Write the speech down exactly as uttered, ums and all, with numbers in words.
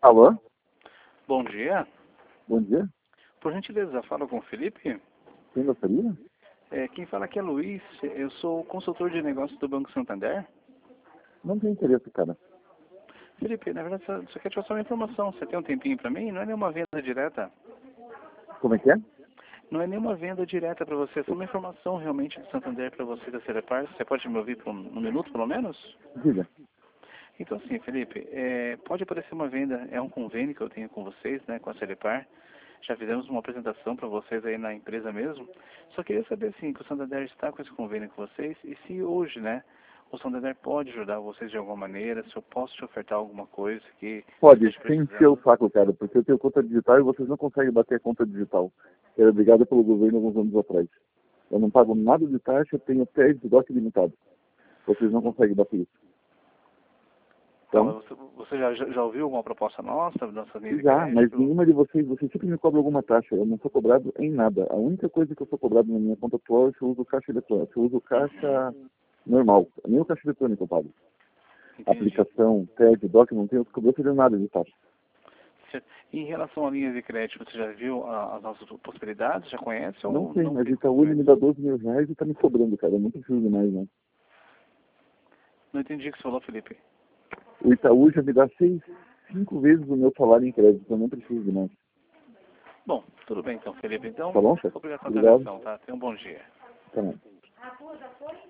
Alô? Bom dia. Bom dia. Por gentileza, fala com o Felipe. Quem gostaria? É, quem fala aqui é Luiz. Eu sou consultor de negócios do Banco Santander. Não tem interesse, cara. Felipe, na verdade, só, só quero te passar uma informação. Você tem um tempinho para mim? Não é nenhuma venda direta. Como é que é? Não é nenhuma venda direta para você. É só uma informação realmente do Santander para você da Celepar. Você pode me ouvir por um, um minuto, pelo menos? Diga. Então, assim, Felipe, é, pode aparecer uma venda. É um convênio que eu tenho com vocês, né, com a Celepar. Já fizemos uma apresentação para vocês aí na empresa mesmo. Só queria saber, assim, que o Santander está com esse convênio com vocês e se hoje, né, o Santander pode ajudar vocês de alguma maneira, se eu posso te ofertar alguma coisa que Pode, esteja sem encher o precisando. saco, cara, porque eu tenho conta digital e vocês não conseguem bater a conta digital. Era obrigado pelo governo alguns anos atrás. Eu não pago nada de taxa, eu tenho até estoque limitado. Vocês não conseguem bater isso. Então, Então, você, você já, já já ouviu alguma proposta nossa, nossa linha de já, mas crédito? nenhuma de vocês, vocês sempre me cobram alguma taxa. Eu não sou cobrado em nada. A única coisa que eu sou cobrado na minha conta atual é se eu uso caixa eletrônica. Se eu uso Uhum, caixa normal. Nem o caixa eletrônico eu pago. entendi. Aplicação, T E D, doc, não tenho cobrança de nada de taxa. Certo. E em relação à linha de crédito, você já viu a- as nossas possibilidades? Já conhece Não ou tem, não mas o tem Itaú ele me conhecimento? dá doze mil reais e tá me cobrando, cara. Eu não preciso de mais, não. Não entendi o que você falou, Felipe. O Itaú já me dá seis, cinco vezes o meu salário em crédito. Eu não preciso de mais. Bom, tudo bem então, Felipe. Tá Então, bom, chefe? obrigado pela Obrigado. atenção, tá? Tenha um bom dia. Tá bom.